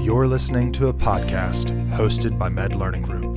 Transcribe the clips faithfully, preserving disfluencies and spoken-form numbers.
You're listening to a podcast hosted by Med Learning Group.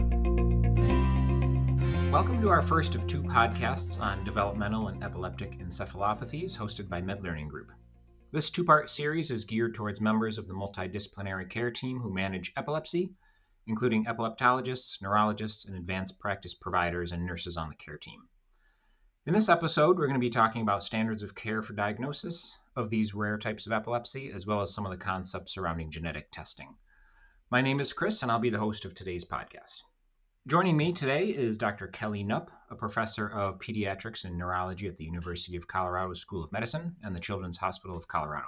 Welcome to our first of two podcasts on developmental and epileptic encephalopathies hosted by Med Learning Group. This two-part series is geared towards members of the multidisciplinary care team who manage epilepsy, including epileptologists, neurologists, and advanced practice providers and nurses on the care team. In this episode, we're going to be talking about standards of care for diagnosis of these rare types of epilepsy, as well as some of the concepts surrounding genetic testing. My name is Chris, and I'll be the host of today's podcast. Joining me today is Doctor Kelly Knupp, a professor of pediatrics and neurology at the University of Colorado School of Medicine and the Children's Hospital of Colorado.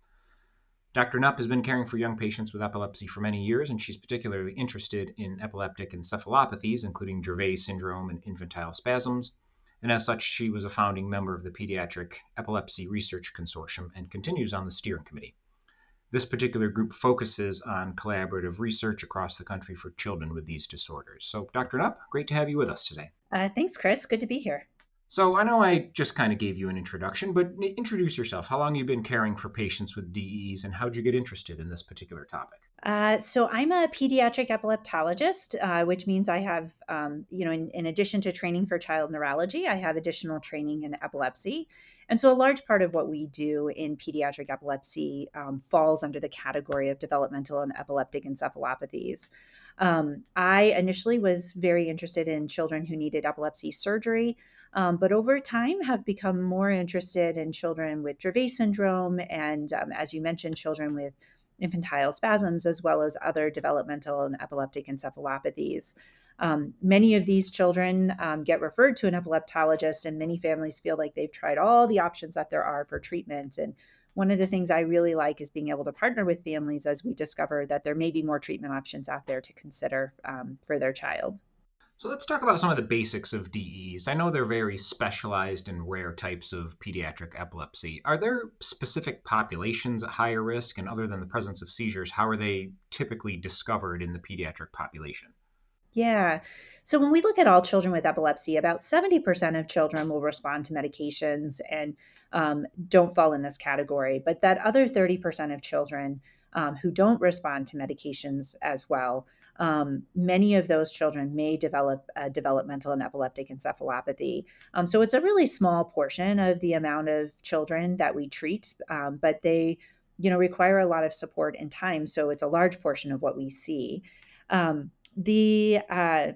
Doctor Knupp has been caring for young patients with epilepsy for many years, and she's particularly interested in epileptic encephalopathies, including Dravet syndrome and infantile spasms. And as such, she was a founding member of the Pediatric Epilepsy Research Consortium and continues on the steering committee. This particular group focuses on collaborative research across the country for children with these disorders. So, Doctor Knupp, great to have you with us today. Uh, thanks, Chris. Good to be here. So I know I just kind of gave you an introduction, but introduce yourself. How long have you been caring for patients with D E Es, and how did you get interested in this particular topic? Uh, so I'm a pediatric epileptologist, uh, which means I have, um, you know, in, in addition to training for child neurology, I have additional training in epilepsy. And so a large part of what we do in pediatric epilepsy um, falls under the category of developmental and epileptic encephalopathies. Um, I initially was very interested in children who needed epilepsy surgery, um, but over time have become more interested in children with Dravet syndrome and, um, as you mentioned, children with infantile spasms, as well as other developmental and epileptic encephalopathies. Um, many of these children um, get referred to an epileptologist, and many families feel like they've tried all the options that there are for treatment. And one of the things I really like is being able to partner with families as we discover that there may be more treatment options out there to consider um, for their child. So let's talk about some of the basics of D E Es. I know they're very specialized and rare types of pediatric epilepsy. Are there specific populations at higher risk? And other than the presence of seizures, how are they typically discovered in the pediatric population? Yeah. So when we look at all children with epilepsy, about seventy percent of children will respond to medications and um, don't fall in this category. But that other thirty percent of children um, who don't respond to medications as well, um, many of those children may develop a developmental and epileptic encephalopathy. Um, so it's a really small portion of the amount of children that we treat, um, but they, you know, require a lot of support and time. So it's a large portion of what we see. Um, The, uh,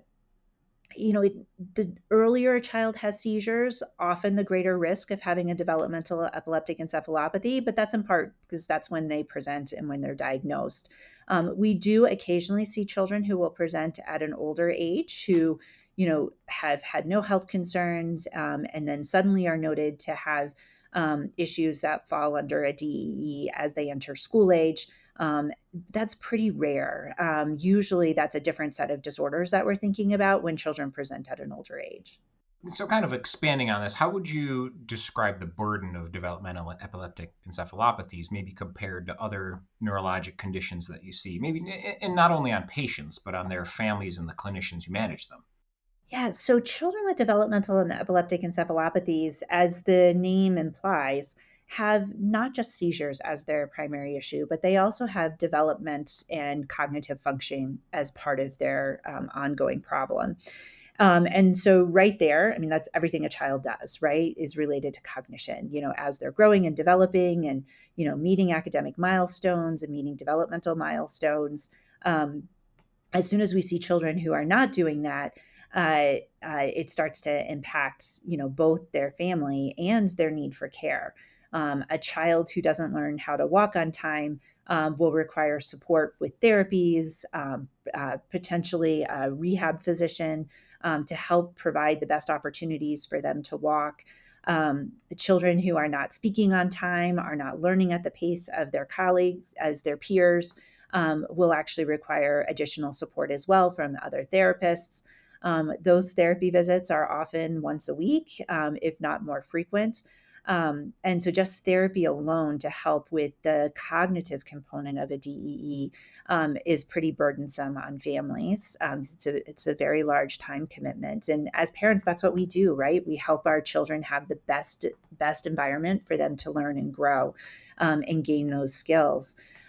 you know, it, the earlier a child has seizures, often the greater risk of having a developmental epileptic encephalopathy, but that's in part because that's when they present and when they're diagnosed. Um, we do occasionally see children who will present at an older age who, you know, have had no health concerns um, and then suddenly are noted to have um, issues that fall under a D E E as they enter school age. Um, that's pretty rare. Um, usually that's a different set of disorders that we're thinking about when children present at an older age. So kind of expanding on this, how would you describe the burden of developmental and epileptic encephalopathies, maybe compared to other neurologic conditions that you see, maybe, and not only on patients, but on their families and the clinicians who manage them? Yeah, so children with developmental and epileptic encephalopathies, as the name implies, have not just seizures as their primary issue, but they also have development and cognitive function as part of their um, ongoing problem. Um, and so right there, I mean, that's everything a child does, right, is related to cognition, you know, as they're growing and developing and, you know, meeting academic milestones and meeting developmental milestones. Um, as soon as we see children who are not doing that, uh, uh, it starts to impact, you know, both their family and their need for care. Um, a child who doesn't learn how to walk on time um, will require support with therapies, um, uh, potentially a rehab physician um, to help provide the best opportunities for them to walk. Um, children who are not speaking on time, are not learning at the pace of their colleagues, as their peers, um, will actually require additional support as well from other therapists. Um, those therapy visits are often once a week, um, if not more frequent. Um, and so just therapy alone to help with the cognitive component of a D E E um, is pretty burdensome on families. Um, it's, a, it's a very large time commitment. And as parents, that's what we do, right? We help our children have the best, best environment for them to learn and grow um, and gain those skills.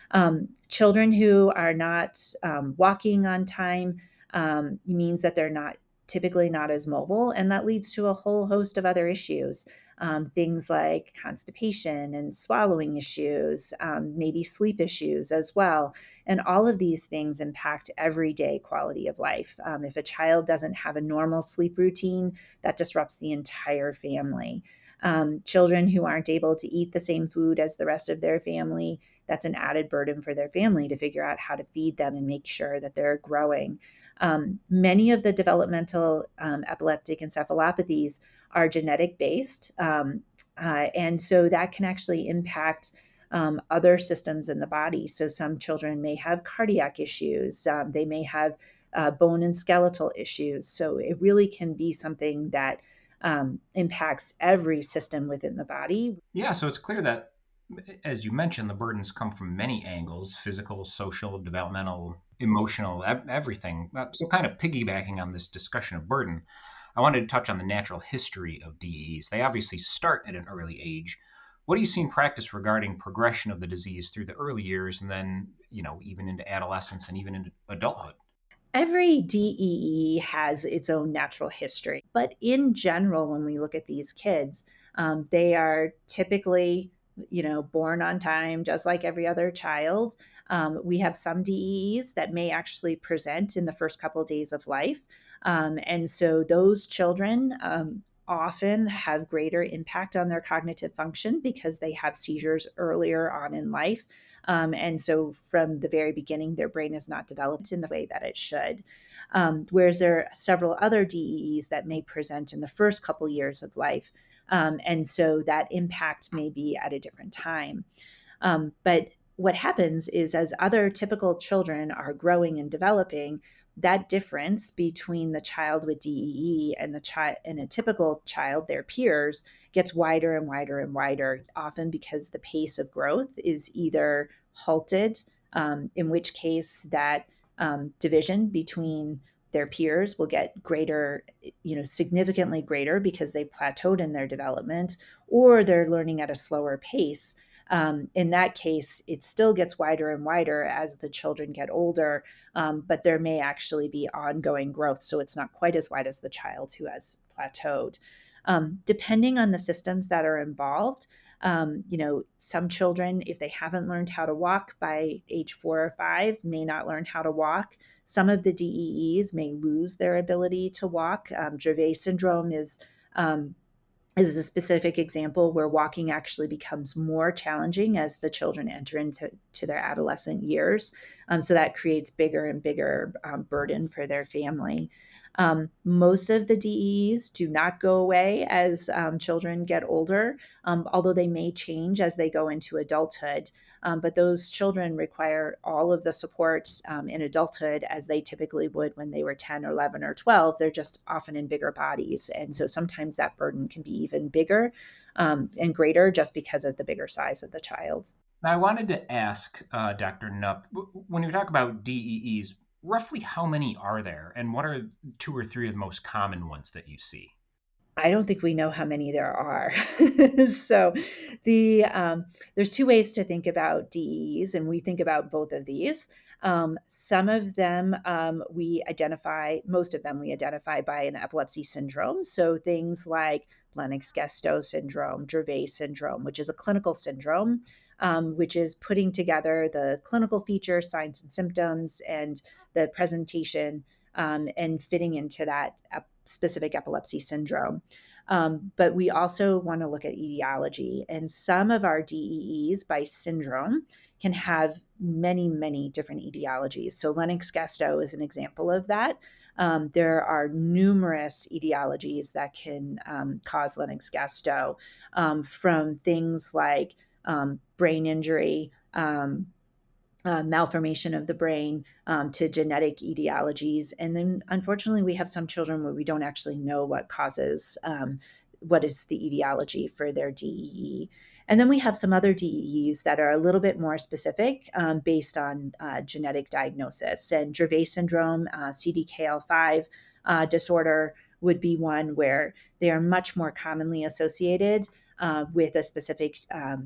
Um, children who are not um, walking on time um, means that they're not typically not as mobile, and that leads to a whole host of other issues. Um, things like constipation and swallowing issues, um, maybe sleep issues as well. And all of these things impact everyday quality of life. Um, if a child doesn't have a normal sleep routine, that disrupts the entire family. Um, children who aren't able to eat the same food as the rest of their family, that's an added burden for their family to figure out how to feed them and make sure that they're growing. Um, many of the developmental um, epileptic encephalopathies are genetic based. Um, uh, and so that can actually impact um, other systems in the body. So some children may have cardiac issues, um, they may have uh, bone and skeletal issues. So it really can be something that um, impacts every system within the body. Yeah, so it's clear that, as you mentioned, the burdens come from many angles: physical, social, developmental, emotional, ev- everything. Uh, So, kind of piggybacking on this discussion of burden, I wanted to touch on the natural history of D E Es. They obviously start at an early age. What do you see in practice regarding progression of the disease through the early years and then, you know, even into adolescence and even into adulthood? Every D E E has its own natural history, but in general, when we look at these kids, um, they are typically, you know, born on time, just like every other child. Um, we have some D E Es that may actually present in the first couple of days of life, um, and so those children um, often have greater impact on their cognitive function because they have seizures earlier on in life. Um, and so from the very beginning, their brain is not developed in the way that it should. Um, whereas there are several other D E Es that may present in the first couple years of life. Um, and so that impact may be at a different time. Um, but what happens is, as other typical children are growing and developing, that difference between the child with D E E and the child and a typical child, their peers, gets wider and wider and wider, often because the pace of growth is either halted, um, in which case that um, division between their peers will get greater, you know, significantly greater because they've plateaued in their development, or they're learning at a slower pace. Um, in that case, it still gets wider and wider as the children get older, um, but there may actually be ongoing growth. So it's not quite as wide as the child who has plateaued. Um, depending on the systems that are involved, um, you know, some children, if they haven't learned how to walk by age four or five, may not learn how to walk. Some of the D E Es may lose their ability to walk. Um, Dravet syndrome is um, is a specific example where walking actually becomes more challenging as the children enter into to their adolescent years. Um, so that creates bigger and bigger um, burden for their family. Um, most of the D E Es do not go away as um, children get older, um, although they may change as they go into adulthood. Um, but those children require all of the support um, in adulthood as they typically would when they were ten or eleven or twelve. They're just often in bigger bodies. And so sometimes that burden can be even bigger um, and greater just because of the bigger size of the child. Now, I wanted to ask uh, Doctor Nupp, w- when you talk about D E Es, roughly how many are there, and what are two or three of the most common ones that you see? I don't think we know how many there are. so the um, there's two ways to think about D E Es, and we think about both of these. Um, some of them um, we identify, most of them we identify by an epilepsy syndrome. So things like Lennox-Gastaut syndrome, Dravet syndrome, which is a clinical syndrome, um, which is putting together the clinical features, signs and symptoms, and the presentation um, and fitting into that ep- specific epilepsy syndrome. Um, but we also want to look at etiology. And some of our D E Es by syndrome can have many, many different etiologies. So Lennox-Gastaut is an example of that. Um, there are numerous etiologies that can um, cause Lennox-Gastaut, um, from things like um, brain injury, um, uh, malformation of the brain, um, to genetic etiologies. And then unfortunately, we have some children where we don't actually know what causes, um, what is the etiology for their D E E. And then we have some other D E Es that are a little bit more specific, um, based on uh, genetic diagnosis. And Dravet syndrome, uh, C D K L five uh, disorder would be one where they are much more commonly associated uh, with a specific um,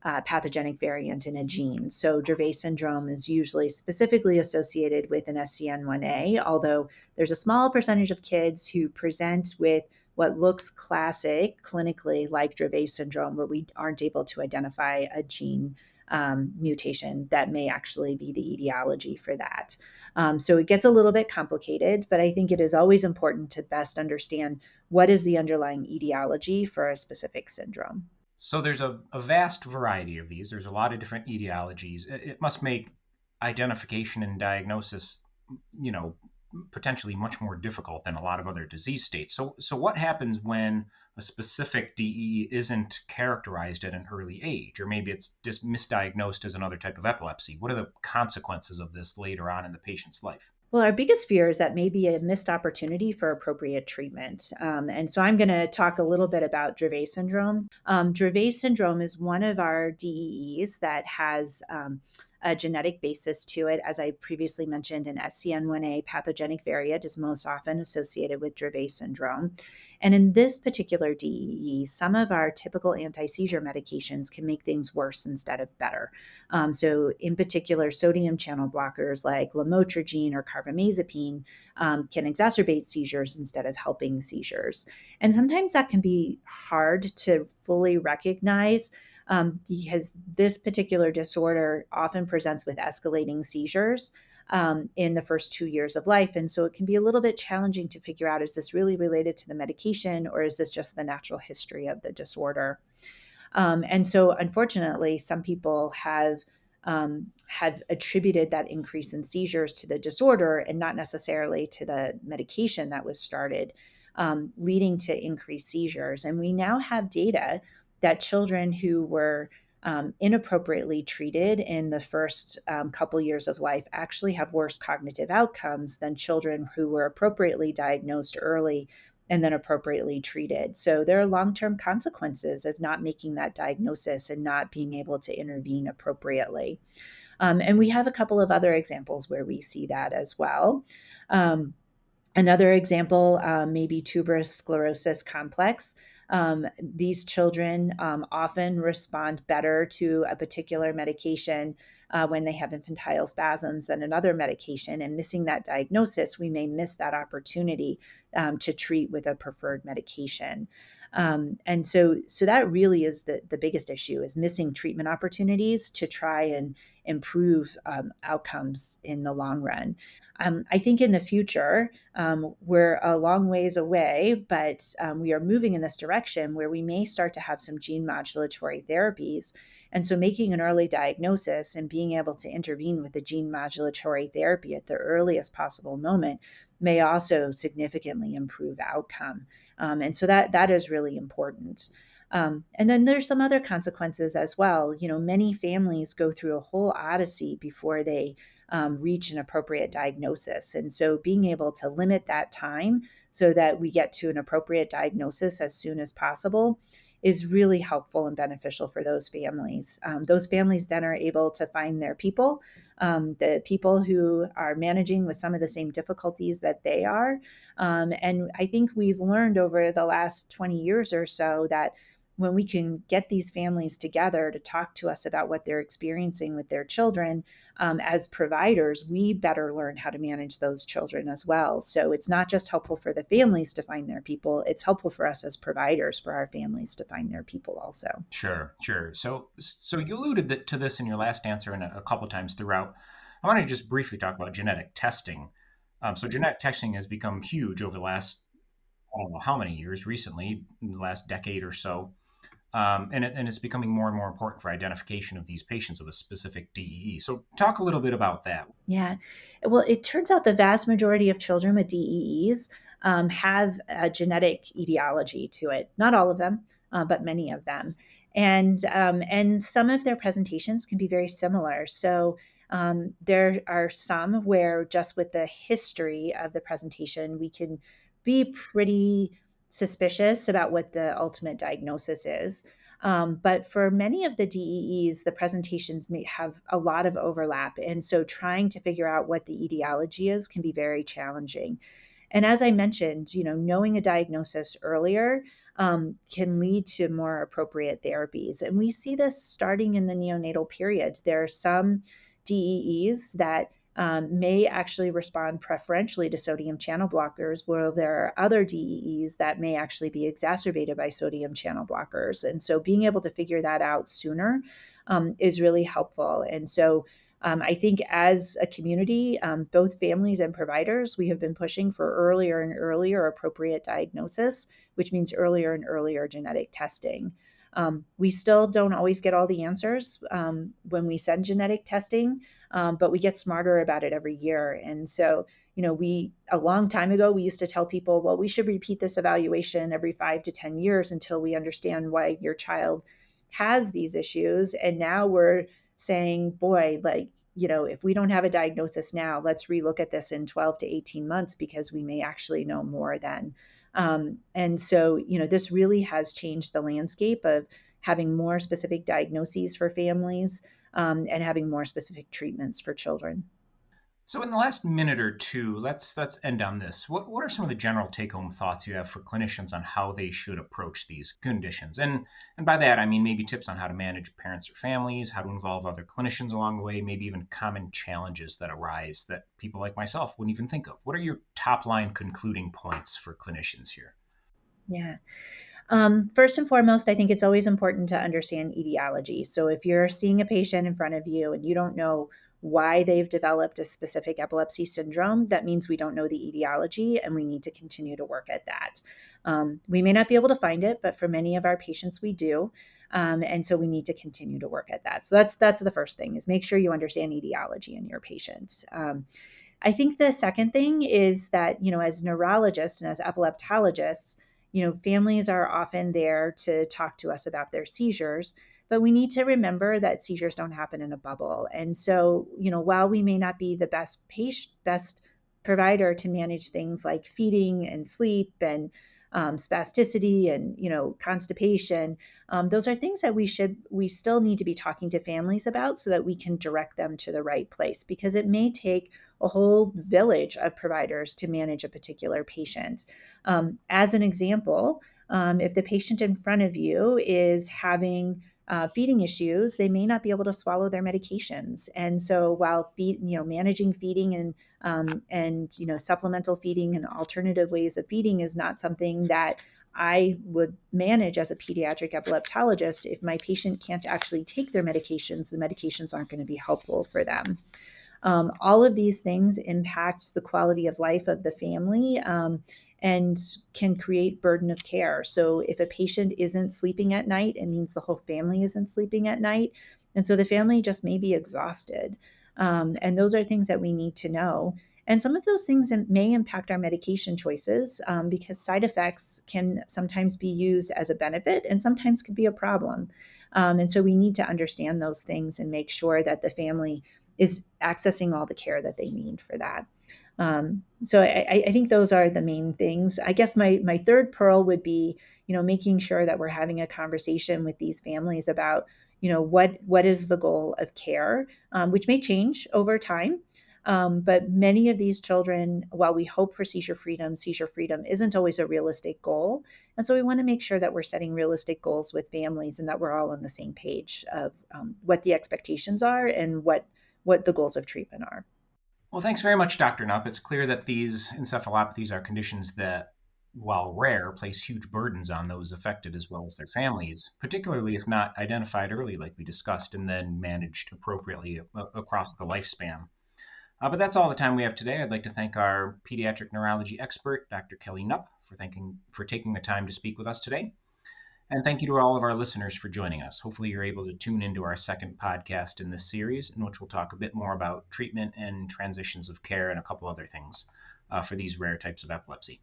uh, pathogenic variant in a gene. So Dravet syndrome is usually specifically associated with an S C N one A, although there's a small percentage of kids who present with what looks classic clinically like Dravet syndrome, where we aren't able to identify a gene um, mutation that may actually be the etiology for that. Um, so it gets a little bit complicated, but I think it is always important to best understand what is the underlying etiology for a specific syndrome. So there's a, a vast variety of these. There's a lot of different etiologies. It, it must make identification and diagnosis, you know, potentially much more difficult than a lot of other disease states. So, so what happens when a specific D E E isn't characterized at an early age, or maybe it's just misdiagnosed as another type of epilepsy? What are the consequences of this later on in the patient's life? Well, our biggest fear is that may be a missed opportunity for appropriate treatment. Um, and so I'm going to talk a little bit about Dravet syndrome. Um, Dravet syndrome is one of our D E Es that has um, a genetic basis to it. As I previously mentioned, an S C N one A pathogenic variant is most often associated with Dravet syndrome. And in this particular D E E, some of our typical anti-seizure medications can make things worse instead of better. Um, so in particular, sodium channel blockers like lamotrigine or carbamazepine um, can exacerbate seizures instead of helping seizures. And sometimes that can be hard to fully recognize um, because this particular disorder often presents with escalating seizures um, in the first two years of life. And so it can be a little bit challenging to figure out, is this really related to the medication, or is this just the natural history of the disorder? Um, and so unfortunately, some people have um, have attributed that increase in seizures to the disorder and not necessarily to the medication that was started, um, leading to increased seizures. And we now have data that children who were um, inappropriately treated in the first um, couple years of life actually have worse cognitive outcomes than children who were appropriately diagnosed early and then appropriately treated. So there are long-term consequences of not making that diagnosis and not being able to intervene appropriately. Um, and we have a couple of other examples where we see that as well. Um, another example uh, may be tuberous sclerosis complex. Um, these children um, often respond better to a particular medication uh, when they have infantile spasms than another medication. And missing that diagnosis, we may miss that opportunity um, to treat with a preferred medication. Um, and so, so that really is the, the biggest issue, is missing treatment opportunities to try and improve um, outcomes in the long run. Um, I think in the future, um, we're a long ways away, but um, we are moving in this direction where we may start to have some gene modulatory therapies. And so making an early diagnosis and being able to intervene with the gene modulatory therapy at the earliest possible moment may also significantly improve outcome. Um, and so that that is really important. Um, and then there's some other consequences as well. You know, many families go through a whole odyssey before they um, reach an appropriate diagnosis. And so being able to limit that time so that we get to an appropriate diagnosis as soon as possible is really helpful and beneficial for those families. Um, those families then are able to find their people, um, the people who are managing with some of the same difficulties that they are. Um, and I think we've learned over the last twenty years or so that when we can get these families together to talk to us about what they're experiencing with their children, um, as providers, we better learn how to manage those children as well. So it's not just helpful for the families to find their people, it's helpful for us as providers for our families to find their people also. Sure, sure. So, so you alluded to this in your last answer and a couple times throughout. I want to just briefly talk about genetic testing. Um, so genetic testing has become huge over the last, I don't know how many years, recently, in the last decade or so. Um, and, it, and it's becoming more and more important for identification of these patients with a specific D E E. So talk a little bit about that. Yeah. Well, it turns out the vast majority of children with D E Es um, have a genetic etiology to it. Not all of them, uh, but many of them. And, um, and some of their presentations can be very similar. So um, there are some where just with the history of the presentation, we can be pretty suspicious about what the ultimate diagnosis is. Um, but for many of the D E Es, the presentations may have a lot of overlap. And so trying to figure out what the etiology is can be very challenging. And as I mentioned, you know, knowing a diagnosis earlier um, can lead to more appropriate therapies. And we see this starting in the neonatal period. There are some D E Es that um, may actually respond preferentially to sodium channel blockers, while there are other D E Es that may actually be exacerbated by sodium channel blockers. And so being able to figure that out sooner um, is really helpful. And so um, I think as a community, um, both families and providers, we have been pushing for earlier and earlier appropriate diagnosis, which means earlier and earlier genetic testing. Um, we still don't always get all the answers um, when we send genetic testing, um, but we get smarter about it every year. And so, you know, we, a long time ago, we used to tell people, well, we should repeat this evaluation every five to ten years until we understand why your child has these issues. And now we're saying, boy, like, you know, if we don't have a diagnosis now, let's relook at this in twelve to eighteen months because we may actually know more then. Um, and so, you know, this really has changed the landscape of having more specific diagnoses for families um, and having more specific treatments for children. So in the last minute or two, let's let's end on this. What what are some of the general take-home thoughts you have for clinicians on how they should approach these conditions? And and by that I mean maybe tips on how to manage parents or families, how to involve other clinicians along the way, maybe even common challenges that arise that people like myself wouldn't even think of. What are your top line concluding points for clinicians here? Yeah. Um, first and foremost, I think it's always important to understand etiology. So if you're seeing a patient in front of you and you don't know why they've developed a specific epilepsy syndrome, that means we don't know the etiology and we need to continue to work at that. Um, we may not be able to find it, but for many of our patients, we do. Um, and so we need to continue to work at that. So that's that's the first thing is make sure you understand etiology in your patients. Um, I think the second thing is that, you know, as neurologists and as epileptologists, you know, families are often there to talk to us about their seizures, but we need to remember that seizures don't happen in a bubble. And so, you know, while we may not be the best patient, best provider to manage things like feeding and sleep and um, spasticity and, you know, constipation, um, those are things that we should, we still need to be talking to families about so that we can direct them to the right place, because it may take a whole village of providers to manage a particular patient. Um, as an example, um, if the patient in front of you is having uh, feeding issues, they may not be able to swallow their medications. And so while feed, you know, managing feeding and um, and you know, supplemental feeding and alternative ways of feeding is not something that I would manage as a pediatric epileptologist. If my patient can't actually take their medications, the medications aren't going to be helpful for them. Um, all of these things impact the quality of life of the family um, and can create burden of care. So if a patient isn't sleeping at night, it means the whole family isn't sleeping at night. And so the family just may be exhausted. Um, and those are things that we need to know. And some of those things may impact our medication choices um, because side effects can sometimes be used as a benefit and sometimes could be a problem. Um, and so we need to understand those things and make sure that the family is accessing all the care that they need for that. Um, so I, I think those are the main things. I guess my my third pearl would be, you know, making sure that we're having a conversation with these families about, you know, what what is the goal of care, um, which may change over time. Um, but many of these children, while we hope for seizure freedom, seizure freedom isn't always a realistic goal. And so we want to make sure that we're setting realistic goals with families and that we're all on the same page of um, what the expectations are and what what the goals of treatment are. Well, thanks very much, Doctor Knupp. It's clear that these encephalopathies are conditions that, while rare, place huge burdens on those affected as well as their families, particularly if not identified early, like we discussed, and then managed appropriately across the lifespan. Uh, but that's all the time we have today. I'd like to thank our pediatric neurology expert, Doctor Kelly Knupp, for, thanking, for taking the time to speak with us today. And thank you to all of our listeners for joining us. Hopefully you're able to tune into our second podcast in this series, in which we'll talk a bit more about treatment and transitions of care and a couple other things uh, for these rare types of epilepsy.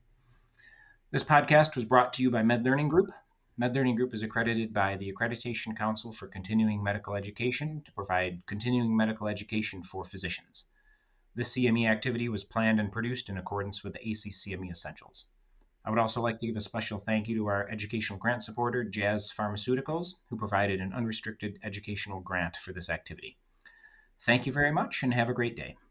This podcast was brought to you by MedLearning Group. MedLearning Group is accredited by the Accreditation Council for Continuing Medical Education to provide continuing medical education for physicians. This C M E activity was planned and produced in accordance with the A C C M E Essentials. I would also like to give a special thank you to our educational grant supporter, Jazz Pharmaceuticals, who provided an unrestricted educational grant for this activity. Thank you very much and have a great day.